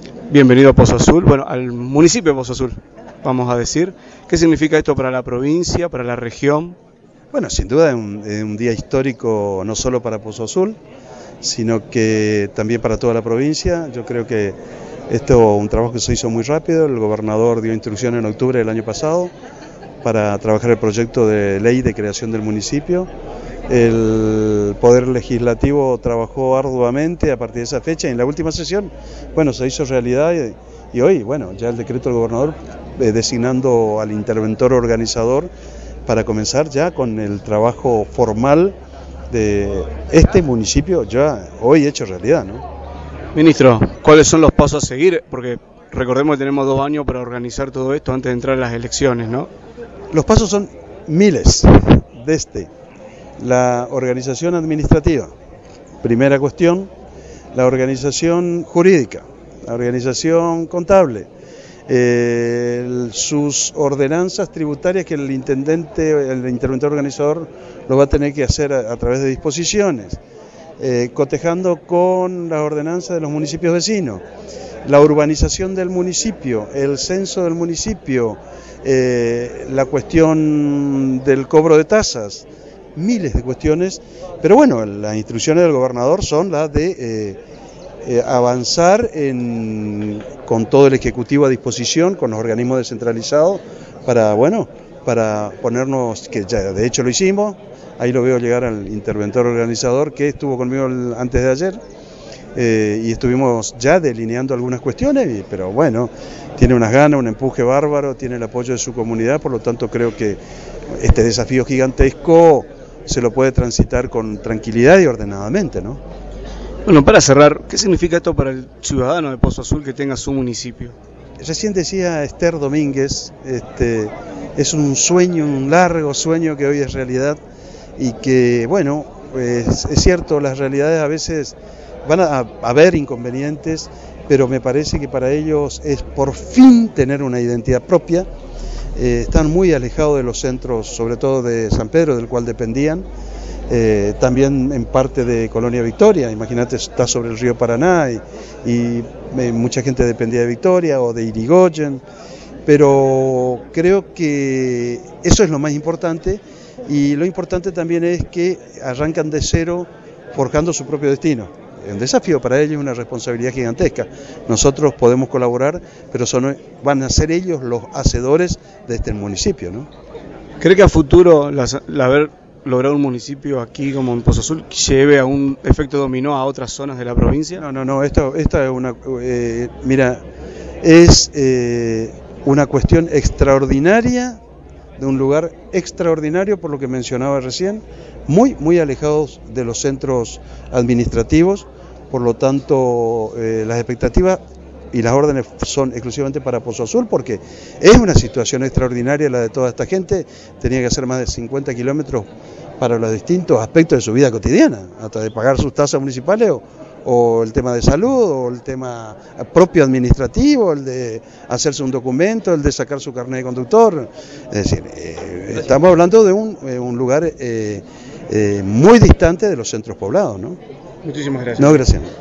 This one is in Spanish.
Bienvenido a Pozo Azul, bueno, al municipio de Pozo Azul, vamos a decir. ¿Qué significa esto para la provincia, para la región? Bueno, sin duda es un día histórico no solo para Pozo Azul, sino que también para toda la provincia. Yo creo que esto es un trabajo que se hizo muy rápido. El gobernador dio instrucciones en octubre del año pasado para trabajar el proyecto de ley de creación del municipio. El Poder Legislativo trabajó arduamente a partir de esa fecha y en la última sesión, bueno, se hizo realidad y hoy, bueno, ya el decreto del gobernador designando al interventor organizador para comenzar ya con el trabajo formal de este municipio ya hoy hecho realidad, ¿no? Ministro, ¿cuáles son los pasos a seguir? Porque recordemos que tenemos 2 años para organizar todo esto antes de entrar a las elecciones, ¿no? Los pasos son miles, desde la organización administrativa, primera cuestión, la organización jurídica, la organización contable, sus ordenanzas tributarias que el intendente, el interventor organizador lo va a tener que hacer a través de disposiciones, cotejando con las ordenanzas de los municipios vecinos, la urbanización del municipio, el censo del municipio, la cuestión del cobro de tasas, miles de cuestiones, pero bueno, las instrucciones del gobernador son las de avanzar con todo el Ejecutivo a disposición, con los organismos descentralizados, para, bueno, para ponernos, que ya de hecho lo hicimos, ahí lo veo llegar al interventor organizador que estuvo conmigo antes de ayer, y estuvimos ya delineando algunas cuestiones, pero bueno, tiene unas ganas, un empuje bárbaro, tiene el apoyo de su comunidad, por lo tanto creo que este desafío gigantesco se lo puede transitar con tranquilidad y ordenadamente, ¿no? Bueno, para cerrar, ¿qué significa esto para el ciudadano de Pozo Azul que tenga su municipio? Recién decía Esther Domínguez, es un sueño, un largo sueño que hoy es realidad y que, bueno, pues es cierto, las realidades a veces van a haber inconvenientes, pero me parece que para ellos es por fin tener una identidad propia. Están muy alejados de los centros, sobre todo de San Pedro, del cual dependían, también en parte de Colonia Victoria, imagínate, está sobre el río Paraná y mucha gente dependía de Victoria o de Irigoyen, pero creo que eso es lo más importante y lo importante también es que arrancan de cero forjando su propio destino. Es un desafío para ellos, una responsabilidad gigantesca. Nosotros podemos colaborar, pero van a ser ellos los hacedores de este municipio, ¿no? ¿Cree que a futuro haber logrado un municipio aquí como en Pozo Azul lleve a un efecto dominó a otras zonas de la provincia? No, esta es una, mira, es una cuestión extraordinaria, de un lugar extraordinario por lo que mencionaba recién, muy alejados de los centros administrativos, por lo tanto las expectativas y las órdenes son exclusivamente para Pozo Azul porque es una situación extraordinaria la de toda esta gente, tenía que hacer más de 50 kilómetros para los distintos aspectos de su vida cotidiana, hasta de pagar sus tasas municipales o el tema de salud, o el tema propio administrativo, el de hacerse un documento, el de sacar su carnet de conductor. Es decir, estamos hablando de un lugar muy distante de los centros poblados, ¿no? Muchísimas gracias. No, gracias.